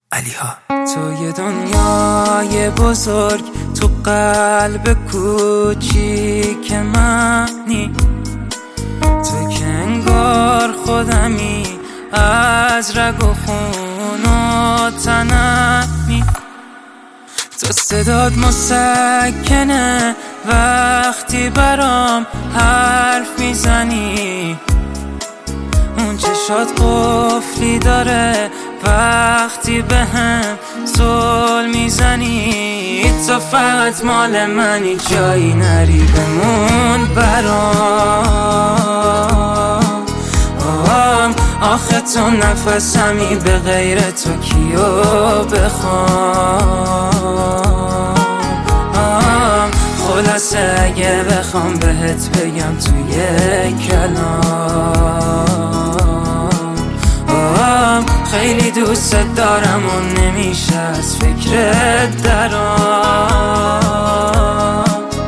علیها. توی دنیای بزرگ تو قلب کوچیک منی، تو که انگار خودمی از رگ و خون و تنمی. تو صدات مسکنه وقتی برام حرف میزنی، اون چشات قفلی داره وقتی بهم زل میزنی. تو فقط مال منی، جایی نری بمون برام. آخه تو نفسمی، به غیر تو کیو بخوام. خلاصه اگه بخوام بهت بگم توی کلام، خیلی دوست دارم و نمیشه از فکرت درام.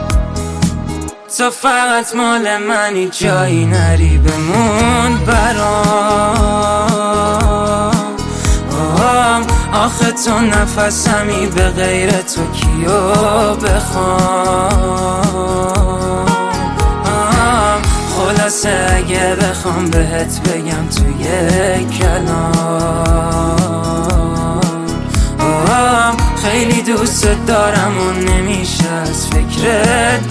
تو فقط مال منی، جایی نری بمون برام. آخه تو نفسمی، به غیر تو کیو بخوام. خلاصه اگه بخوام بهت بگم توی کلام، خیلی دوست دارم و نمیشه از فکرت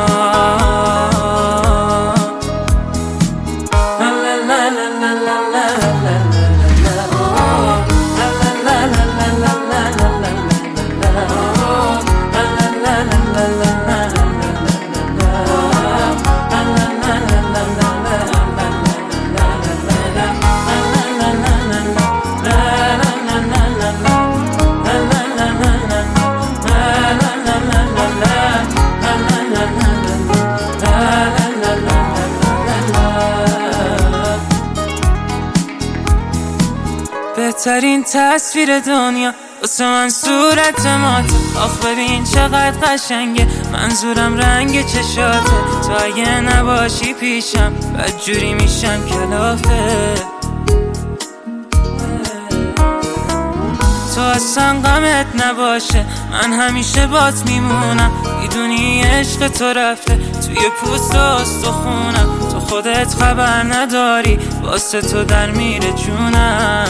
درام. بهترین تصویر دنیا واسه من صورت ماته. آخ ببین چقدر قشنگه، منظورم رنگ چشاته. تو اگه نباشی پیشم بدجوری میشم کلافه. تو اصلا غمت نباشه، من همیشه بات میمونم. میدونی عشق تو رفته توی پوست و استخونم. تو خودت خبر نداری، واسه تو در میره جونم.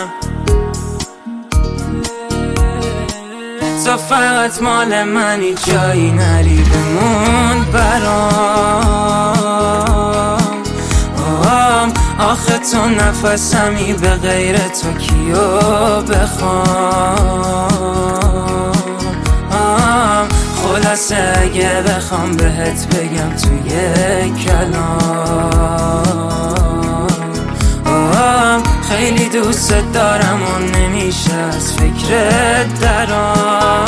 تو فقط مال منی، جایی نری بمون برام. آخه تو نفسمی، به غیر تو کیو بخوام. خلاصه اگه بخوام بهت بگم توی کلام، خیلی دوست دارم و نمیشه از فکرت درام.